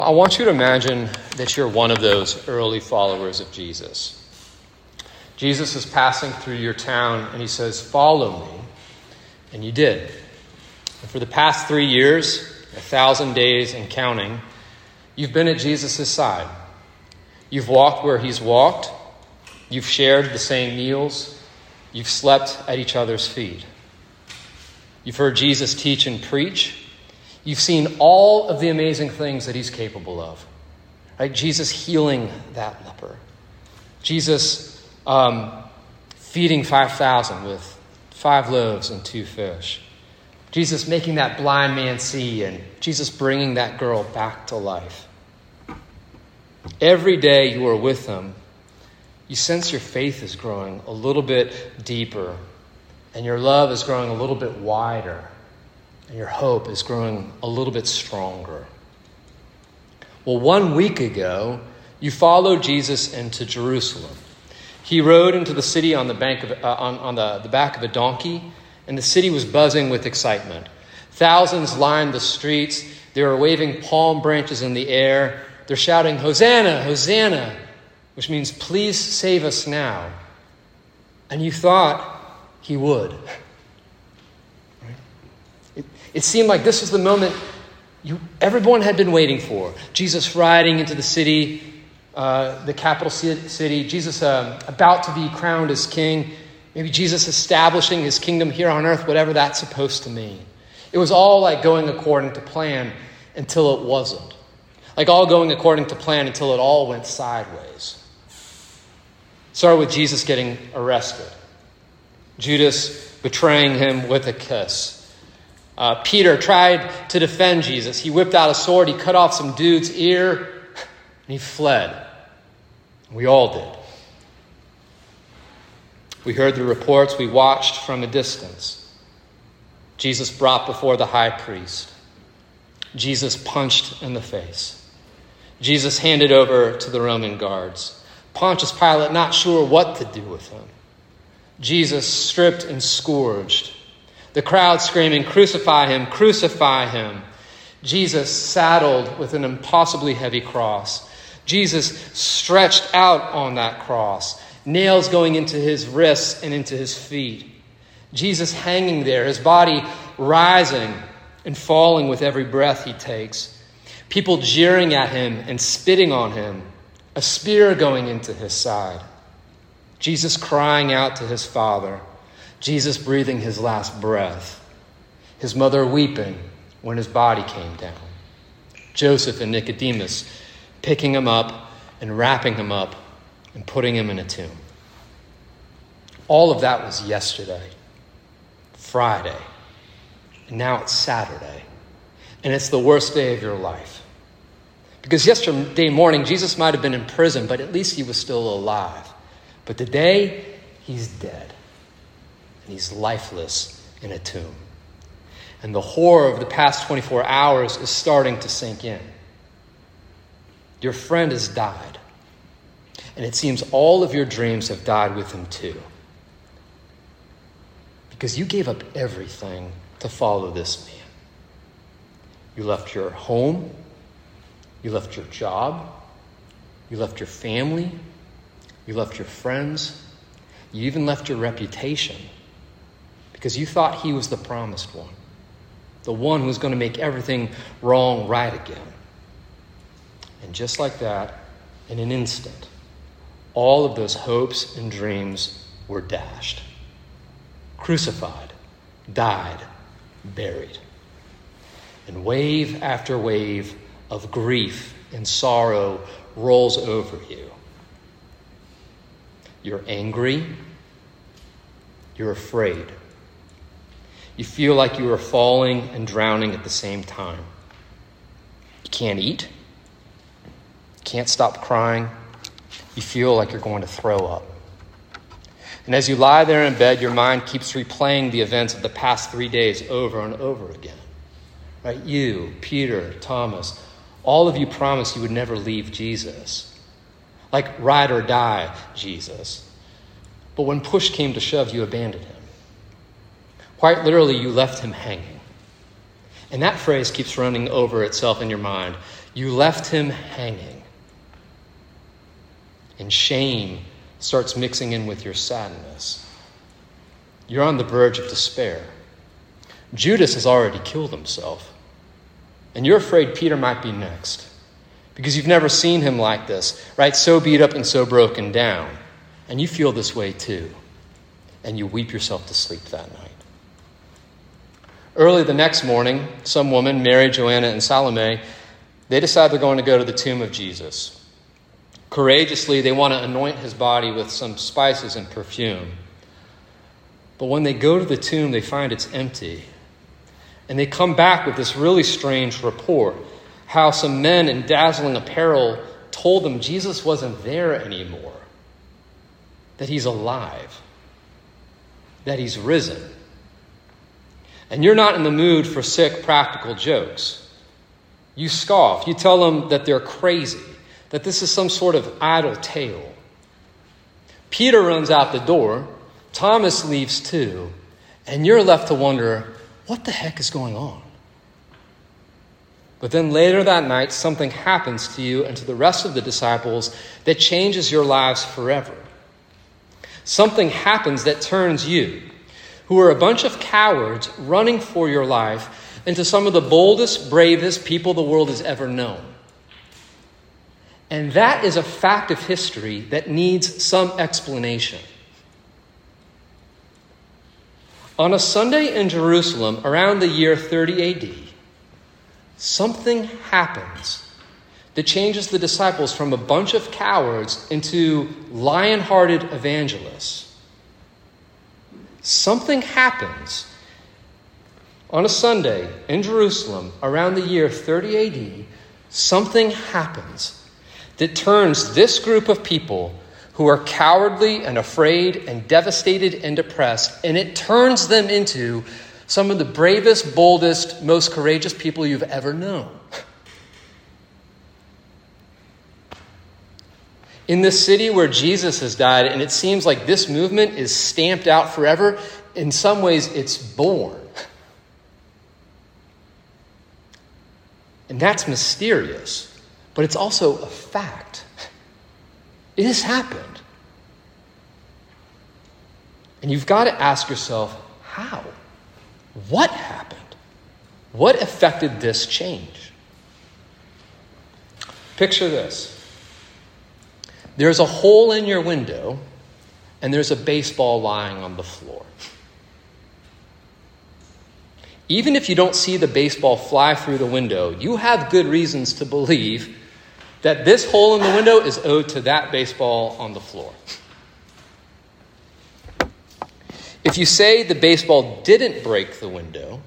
I want you to imagine that you're one of those early followers of Jesus. Jesus is passing through your town and he says, "Follow me." And you did. And for the past 3 years, 1,000 days and counting, you've been at Jesus' side. You've walked where he's walked. You've shared the same meals. You've slept at each other's feet. You've heard Jesus teach and preach. You've seen all of the amazing things that he's capable of. Right? Jesus healing that leper. Jesus feeding 5,000 with 5 loaves and 2 fish. Jesus making that blind man see, and Jesus bringing that girl back to life. Every day you are with him, you sense your faith is growing a little bit deeper, and your love is growing a little bit wider, and your hope is growing a little bit stronger. Well, 1 week ago, you followed Jesus into Jerusalem. He rode into the city on the back of a donkey, and the city was buzzing with excitement. Thousands lined the streets. They were waving palm branches in the air. They're shouting, "Hosanna, Hosanna," which means, "Please save us now." And you thought he would. Right? It seemed like this was the moment everyone had been waiting for. Jesus riding into the city, the capital city. Jesus about to be crowned as king. Maybe Jesus establishing his kingdom here on earth, whatever that's supposed to mean. It was all like going according to plan until it wasn't. Like all going according to plan until it all went sideways. Started with Jesus getting arrested. Judas betraying him with a kiss. Peter tried to defend Jesus. He whipped out a sword. He cut off some dude's ear. And he fled. We all did. We heard the reports. We watched from a distance. Jesus brought before the high priest. Jesus punched in the face. Jesus handed over to the Roman guards. Pontius Pilate not sure what to do with him. Jesus stripped and scourged. The crowd screaming, "Crucify him, crucify him." Jesus saddled with an impossibly heavy cross. Jesus stretched out on that cross, nails going into his wrists and into his feet. Jesus hanging there, his body rising and falling with every breath he takes. People jeering at him and spitting on him, a spear going into his side. Jesus crying out to his Father. Jesus breathing his last breath. His mother weeping when his body came down. Joseph and Nicodemus picking him up and wrapping him up and putting him in a tomb. All of that was yesterday, Friday, and now it's Saturday, and it's the worst day of your life. Because yesterday morning, Jesus might have been in prison, but at least he was still alive. But today, he's dead, and he's lifeless in a tomb. And the horror of the past 24 hours is starting to sink in. Your friend has died. And it seems all of your dreams have died with him too. Because you gave up everything to follow this man. You left your home. You left your job. You left your family. You left your friends. You even left your reputation. Because you thought he was the promised one. The one who's going to make everything wrong right again. And just like that, in an instant, all of those hopes and dreams were dashed. Crucified, died, buried. And wave after wave of grief and sorrow rolls over you. You're angry. You're afraid. You feel like you are falling and drowning at the same time. You can't eat. You can't stop crying. You feel like you're going to throw up. And as you lie there in bed, your mind keeps replaying the events of the past 3 days over and over again. Right? You, Peter, Thomas, all of you promised you would never leave Jesus. Like ride or die Jesus. But when push came to shove, you abandoned him. Quite literally, you left him hanging. And that phrase keeps running over itself in your mind. You left him hanging. And shame starts mixing in with your sadness. You're on the verge of despair. Judas has already killed himself. And you're afraid Peter might be next. Because you've never seen him like this, right? So beat up and so broken down. And you feel this way too. And you weep yourself to sleep that night. Early the next morning, some woman, Mary, Joanna, and Salome, they decide they're going to go to the tomb of Jesus. Courageously, they want to anoint his body with some spices and perfume. But when they go to the tomb, they find it's empty. And they come back with this really strange report, how some men in dazzling apparel told them Jesus wasn't there anymore, that he's alive, that he's risen. And you're not in the mood for sick practical jokes. You scoff. You tell them that they're crazy, that this is some sort of idle tale. Peter runs out the door. Thomas leaves too. And you're left to wonder, what the heck is going on? But then later that night, something happens to you and to the rest of the disciples that changes your lives forever. Something happens that turns you, who are a bunch of cowards running for your life, into some of the boldest, bravest people the world has ever known. And that is a fact of history that needs some explanation. On a Sunday in Jerusalem around the year 30 AD, something happens that changes the disciples from a bunch of cowards into lion-hearted evangelists. Something happens on a Sunday in Jerusalem around the year 30 AD. Something happens that turns this group of people who are cowardly and afraid and devastated and depressed, and it turns them into some of the bravest, boldest, most courageous people you've ever known. In this city where Jesus has died, and it seems like this movement is stamped out forever, in some ways it's born. And that's mysterious, but it's also a fact. It has happened. And you've got to ask yourself, how? What happened? What affected this change? Picture this. There's a hole in your window, and there's a baseball lying on the floor. Even if you don't see the baseball fly through the window, you have good reasons to believe that this hole in the window is owed to that baseball on the floor. If you say the baseball didn't break the window,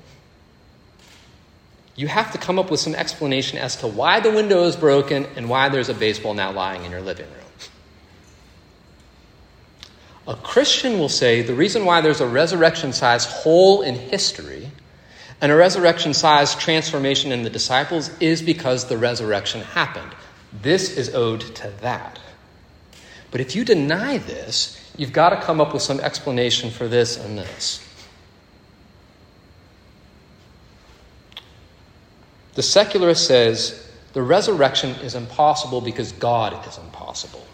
you have to come up with some explanation as to why the window is broken and why there's a baseball now lying in your living room. A Christian will say the reason why there's a resurrection-sized hole in history and a resurrection-sized transformation in the disciples is because the resurrection happened. This is owed to that. But if you deny this, you've got to come up with some explanation for this and this. The secularist says the resurrection is impossible because God is impossible.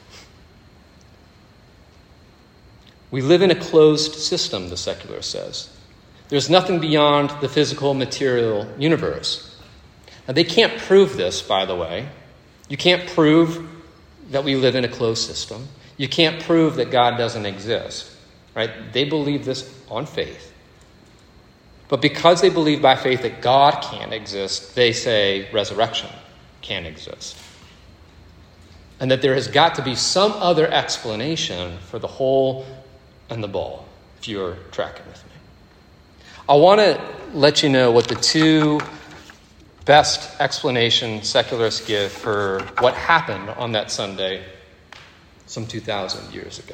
We live in a closed system, the secularist says. There's nothing beyond the physical, material universe. Now, they can't prove this, by the way. You can't prove that we live in a closed system. You can't prove that God doesn't exist, right? They believe this on faith. But because they believe by faith that God can't exist, they say resurrection can't exist. And that there has got to be some other explanation for the hole and the ball, if you're tracking with me. I want to let you know what the two best explanations secularists give for what happened on that Sunday some 2,000 years ago.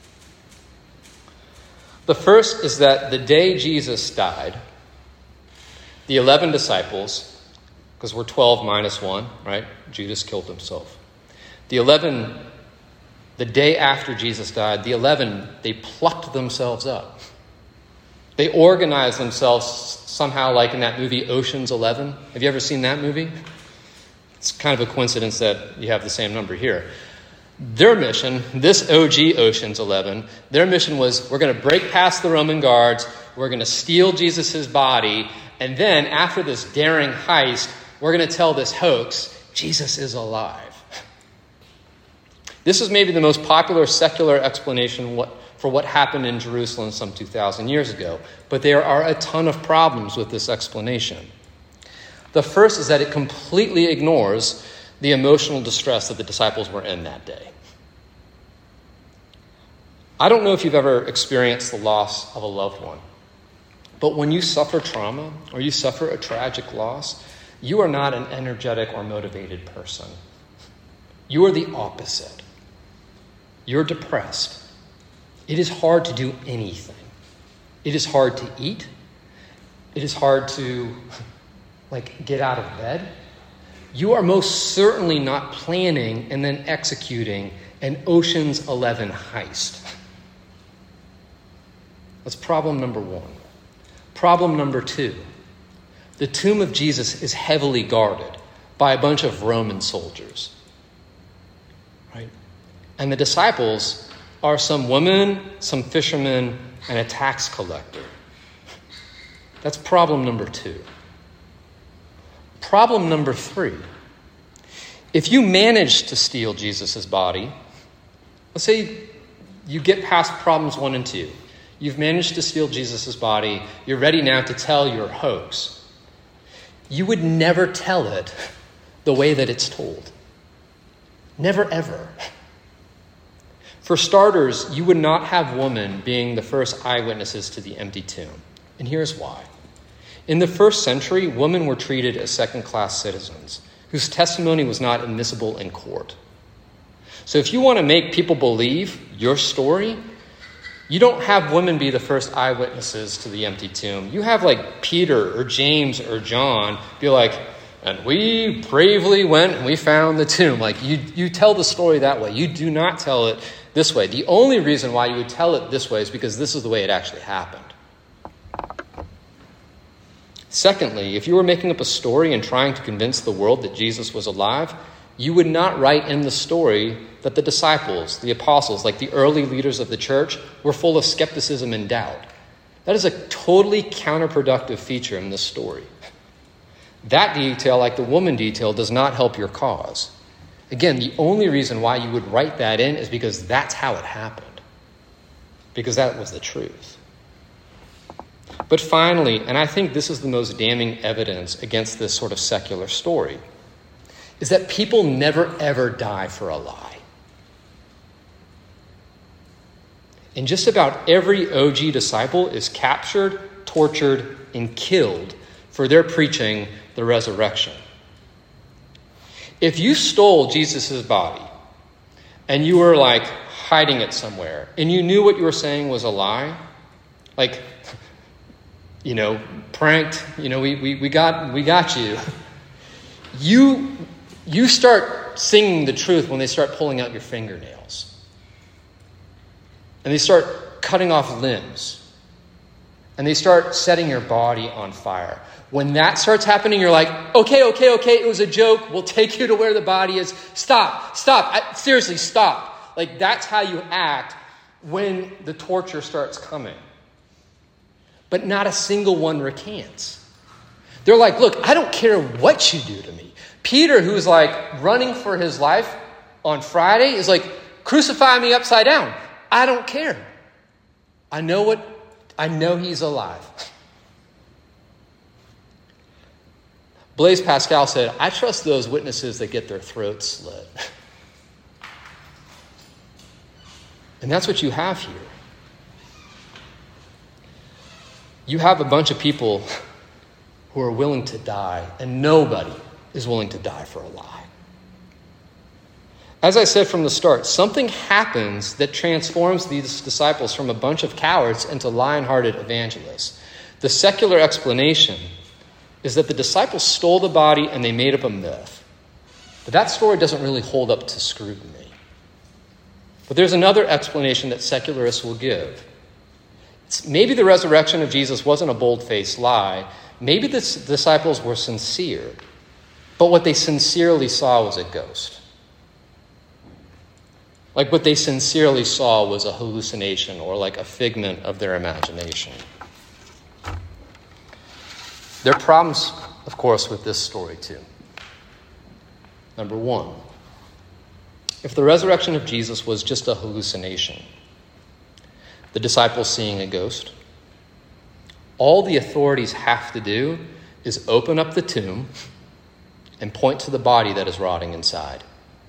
The first is that the day Jesus died, the 11 disciples, because we're 12 minus 1, right? Judas killed himself. The day after Jesus died, the 11, they plucked themselves up. They organized themselves somehow like in that movie Ocean's 11. Have you ever seen that movie? It's kind of a coincidence that you have the same number here. Their mission, this OG Ocean's 11, their mission was, we're going to break past the Roman guards, we're going to steal Jesus' body, and then after this daring heist, we're going to tell this hoax, Jesus is alive. This is maybe the most popular secular explanation for what happened in Jerusalem some 2,000 years ago. But there are a ton of problems with this explanation. The first is that it completely ignores the emotional distress that the disciples were in that day. I don't know if you've ever experienced the loss of a loved one, but when you suffer trauma or you suffer a tragic loss, you are not an energetic or motivated person. You are the opposite. You're depressed. It is hard to do anything. It is hard to eat. It is hard to, get out of bed. You are most certainly not planning and then executing an Ocean's 11 heist. That's problem number one. Problem number two. The tomb of Jesus is heavily guarded by a bunch of Roman soldiers. Right? And the disciples are some women, some fishermen, and a tax collector. That's problem number two. Problem number three. If you manage to steal Jesus' body, let's say you get past problems 1 and 2. You've managed to steal Jesus' body. You're ready now to tell your hoax. You would never tell it the way that it's told. Never, ever. For starters, you would not have women being the first eyewitnesses to the empty tomb. And here's why. In the first century, women were treated as second-class citizens whose testimony was not admissible in court. So if you want to make people believe your story, you don't have women be the first eyewitnesses to the empty tomb. You have Peter or James or John be like, and we bravely went and we found the tomb. You tell the story that way. You do not tell it this way. The only reason why you would tell it this way is because this is the way it actually happened. Secondly, if you were making up a story and trying to convince the world that Jesus was alive, you would not write in the story that the disciples, the apostles, the early leaders of the church, were full of skepticism and doubt. That is a totally counterproductive feature in this story. That detail, like the woman detail, does not help your cause. Again, the only reason why you would write that in is because that's how it happened. Because that was the truth. But finally, and I think this is the most damning evidence against this sort of secular story, is that people never ever die for a lie. And just about every OG disciple is captured, tortured, and killed for their preaching the resurrection. If you stole Jesus' body and you were hiding it somewhere and you knew what you were saying was a lie, pranked, we got you. You start singing the truth when they start pulling out your fingernails. And they start cutting off limbs. And they start setting your body on fire. When that starts happening, you're like, okay, it was a joke. We'll take you to where the body is. Stop. Seriously, stop. That's how you act when the torture starts coming. But not a single one recants. They're like, look, I don't care what you do to me. Peter, who's running for his life on Friday, is crucify me upside down. I don't care. I know he's alive. Blaise Pascal said, I trust those witnesses that get their throats slit. And that's what you have here. You have a bunch of people who are willing to die, and nobody is willing to die for a lie. As I said from the start, something happens that transforms these disciples from a bunch of cowards into lion-hearted evangelists. The secular explanation is that the disciples stole the body and they made up a myth. But that story doesn't really hold up to scrutiny. But there's another explanation that secularists will give. Maybe the resurrection of Jesus wasn't a bold-faced lie. Maybe the disciples were sincere. But what they sincerely saw was a ghost. Like what they sincerely saw was a hallucination or like a figment of their imagination. There are problems, of course, with this story too. Number one, if the resurrection of Jesus was just a hallucination, the disciples seeing a ghost, all the authorities have to do is open up the tomb and point to the body that is rotting inside.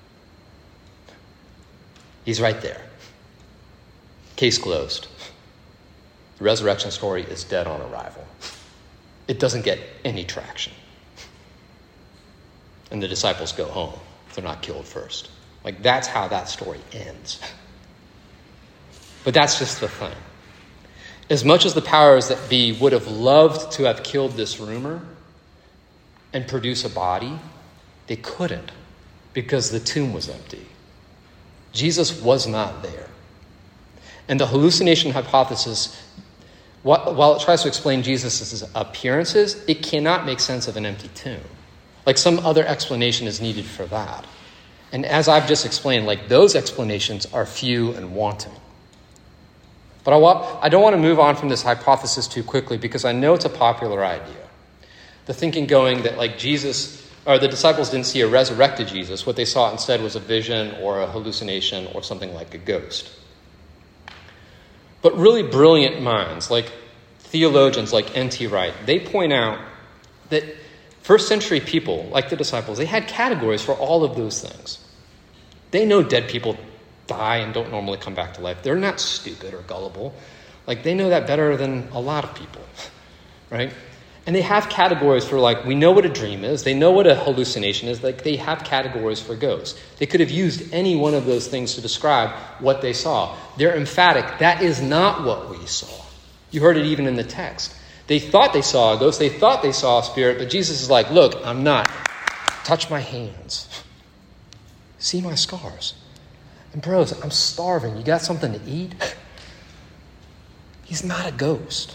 He's right there. Case closed. The resurrection story is dead on arrival. It doesn't get any traction. And the disciples go home. They're not killed first. Like, that's how that story ends. But that's just the thing. As much as the powers that be would have loved to have killed this rumor and produce a body, they couldn't because the tomb was empty. Jesus was not there. And the hallucination hypothesis, while it tries to explain Jesus' appearances, it cannot make sense of an empty tomb. Like, some other explanation is needed for that. And as I've just explained, like, those explanations are few and wanting. But I don't want to move on from this hypothesis too quickly because I know it's a popular idea. The thinking going that, like, the disciples didn't see a resurrected Jesus. What they saw instead was a vision or a hallucination or something like a ghost. But really brilliant minds, like theologians like N.T. Wright, they point out that first century people, like the disciples, they had categories for all of those things. They know dead people die and don't normally come back to life. They're not stupid or gullible. Like, they know that better than a lot of people, right? And they have categories for, like, we know what a dream is. They know what a hallucination is. Like, they have categories for ghosts. They could have used any one of those things to describe what they saw. They're emphatic. That is not what we saw. You heard it even in the text. They thought they saw a ghost. They thought they saw a spirit. But Jesus is like, look, I'm not. Touch my hands. See my scars. And bros, I'm starving. You got something to eat? He's not a ghost.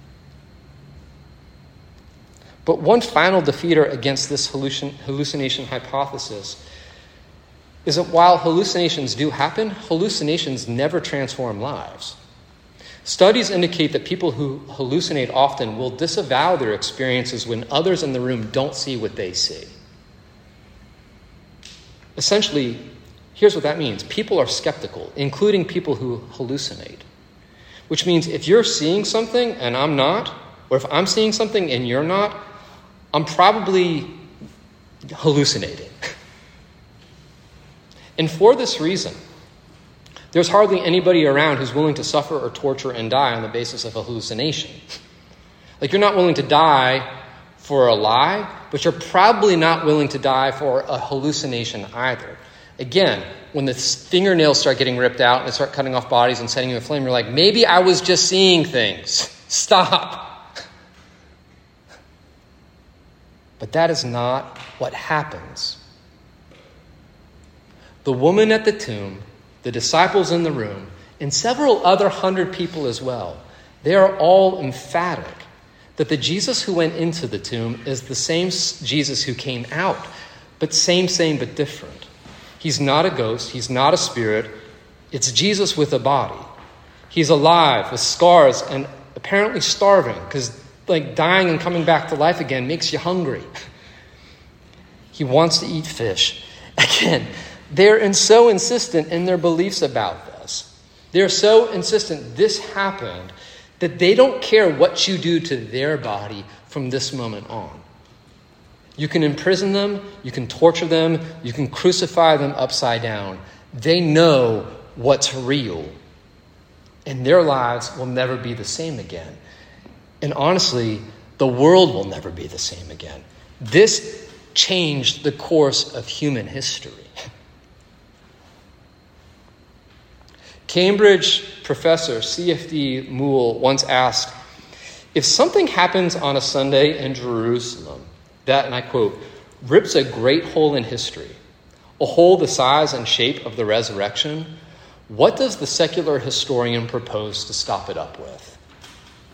But one final defeater against this hallucination hypothesis is that while hallucinations do happen, hallucinations never transform lives. Studies indicate that people who hallucinate often will disavow their experiences when others in the room don't see what they see. Essentially, here's what that means. People are skeptical, including people who hallucinate. Which means if you're seeing something and I'm not, or if I'm seeing something and you're not, I'm probably hallucinating. And for this reason, there's hardly anybody around who's willing to suffer or torture and die on the basis of a hallucination. Like, you're not willing to die for a lie, but you're probably not willing to die for a hallucination either. Again, when the fingernails start getting ripped out and they start cutting off bodies and setting you aflame, you're like, maybe I was just seeing things. Stop. But that is not what happens. The woman at the tomb, the disciples in the room, and several other 100 people as well, they are all emphatic that the Jesus who went into the tomb is the same Jesus who came out, but same, but different. He's not a ghost. He's not a spirit. It's Jesus with a body. He's alive with scars and apparently starving because, like, dying and coming back to life again makes you hungry. He wants to eat fish. Again, they're so insistent in their beliefs about this. They're so insistent this happened that they don't care what you do to their body from this moment on. You can imprison them, you can torture them, you can crucify them upside down. They know what's real. And their lives will never be the same again. And honestly, the world will never be the same again. This changed the course of human history. Cambridge professor C.F.D. Moule once asked, if something happens on a Sunday in Jerusalem that, and I quote, rips a great hole in history, a hole the size and shape of the resurrection, what does the secular historian propose to stop it up with?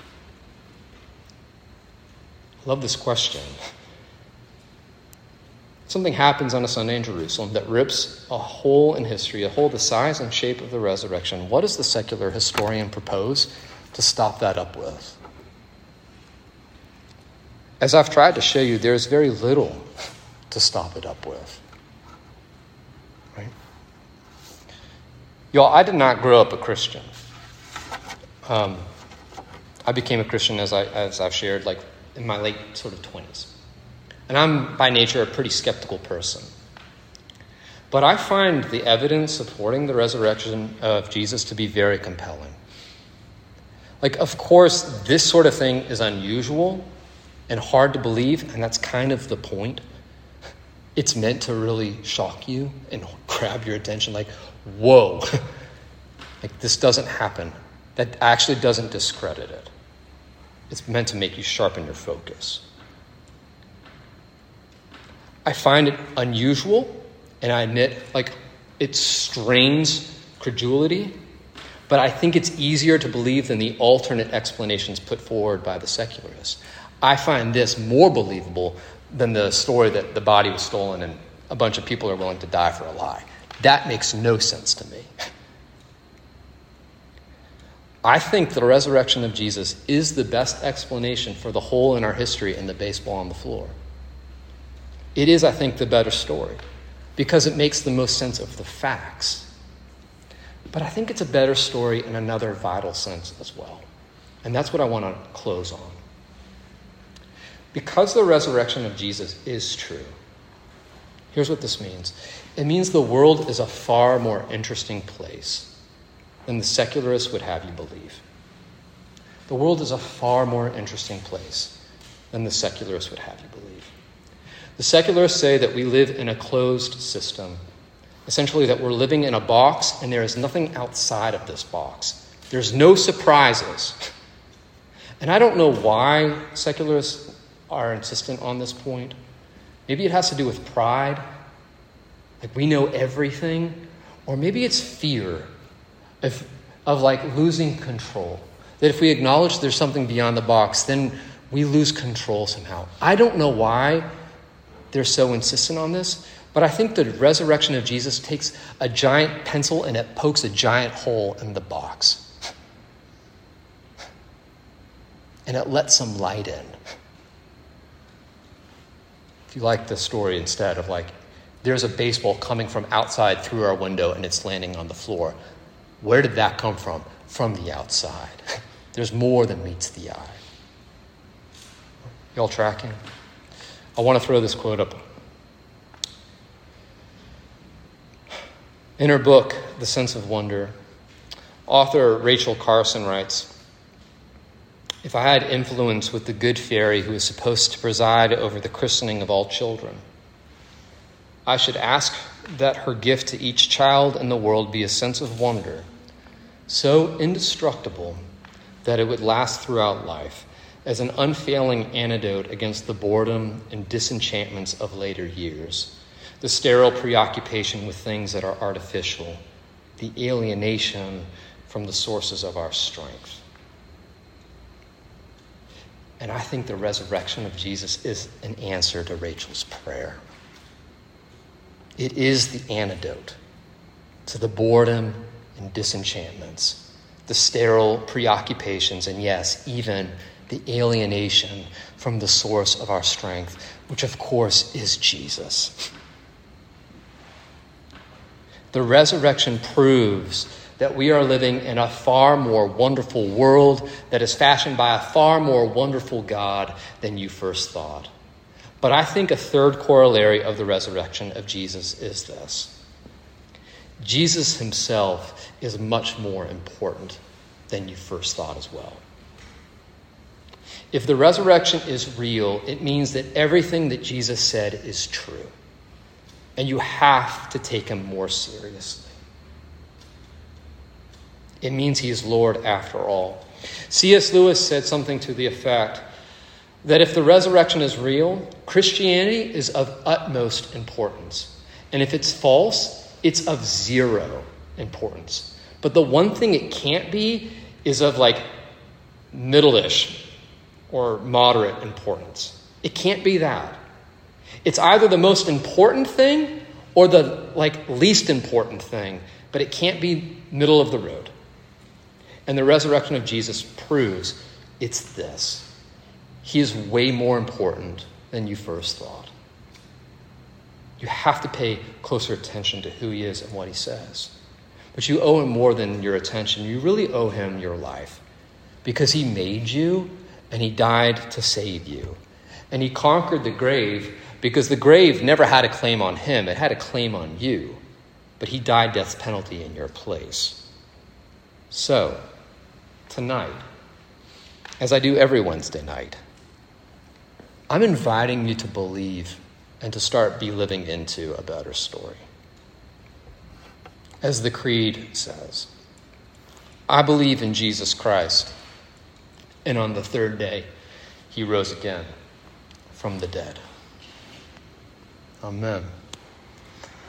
I love this question. Something happens on a Sunday in Jerusalem that rips a hole in history, a hole the size and shape of the resurrection. What does the secular historian propose to stop that up with? As I've tried to show you, there's very little to stop it up with. Right? Y'all, I did not grow up a Christian. I became a Christian, as I've shared, like in my late sort of 20s. And I'm, by nature, a pretty skeptical person. But I find the evidence supporting the resurrection of Jesus to be very compelling. Like, of course, this sort of thing is unusual and hard to believe, and that's kind of the point. It's meant to really shock you and grab your attention, like, whoa, like this doesn't happen. That actually doesn't discredit it. It's meant to make you sharpen your focus. I find it unusual, and I admit, like, it strains credulity, but I think it's easier to believe than the alternate explanations put forward by the secularists. I find this more believable than the story that the body was stolen and a bunch of people are willing to die for a lie. That makes no sense to me. I think the resurrection of Jesus is the best explanation for the hole in our history and the baseball on the floor. It is, I think, the better story because it makes the most sense of the facts. But I think it's a better story in another vital sense as well. And that's what I want to close on. Because the resurrection of Jesus is true, here's what this means. It means the world is a far more interesting place than the secularists would have you believe. The world is a far more interesting place than the secularists would have you believe. The secularists say that we live in a closed system, essentially that we're living in a box and there is nothing outside of this box. There's no surprises. And I don't know why secularists are insistent on this point. Maybe it has to do with pride, like we know everything, or maybe it's fear of like losing control. That if we acknowledge there's something beyond the box, then we lose control somehow. I don't know why they're so insistent on this, but I think the resurrection of Jesus takes a giant pencil and it pokes a giant hole in the box. And it lets some light in. If you like the story instead of like, there's a baseball coming from outside through our window and it's landing on the floor. Where did that come from? From the outside. There's more than meets the eye. Y'all tracking? I want to throw this quote up. In her book, The Sense of Wonder, author Rachel Carson writes, "If I had influence with the good fairy who is supposed to preside over the christening of all children, I should ask that her gift to each child in the world be a sense of wonder, so indestructible that it would last throughout life, as an unfailing antidote against the boredom and disenchantments of later years, the sterile preoccupation with things that are artificial, the alienation from the sources of our strength." And I think the resurrection of Jesus is an answer to Rachel's prayer. It is the antidote to the boredom and disenchantments, the sterile preoccupations, and yes, even the alienation from the source of our strength, which of course is Jesus. The resurrection proves that we are living in a far more wonderful world that is fashioned by a far more wonderful God than you first thought. But I think a third corollary of the resurrection of Jesus is this. Jesus himself is much more important than you first thought as well. If the resurrection is real, it means that everything that Jesus said is true. And you have to take him more seriously. It means he is Lord after all. C.S. Lewis said something to the effect that if the resurrection is real, Christianity is of utmost importance. And if it's false, it's of zero importance. But the one thing it can't be is of like middle-ish or moderate importance. It can't be that. It's either the most important thing or the least important thing, but it can't be middle of the road. And the resurrection of Jesus proves it's this. He is way more important than you first thought. You have to pay closer attention to who he is and what he says. But you owe him more than your attention. You really owe him your life because he made you and he died to save you. And he conquered the grave because the grave never had a claim on him. It had a claim on you. But he died death's penalty in your place. So, tonight, as I do every Wednesday night, I'm inviting you to believe and to start living into a better story. As the Creed says, I believe in Jesus Christ, and on the third day he rose again from the dead. Amen.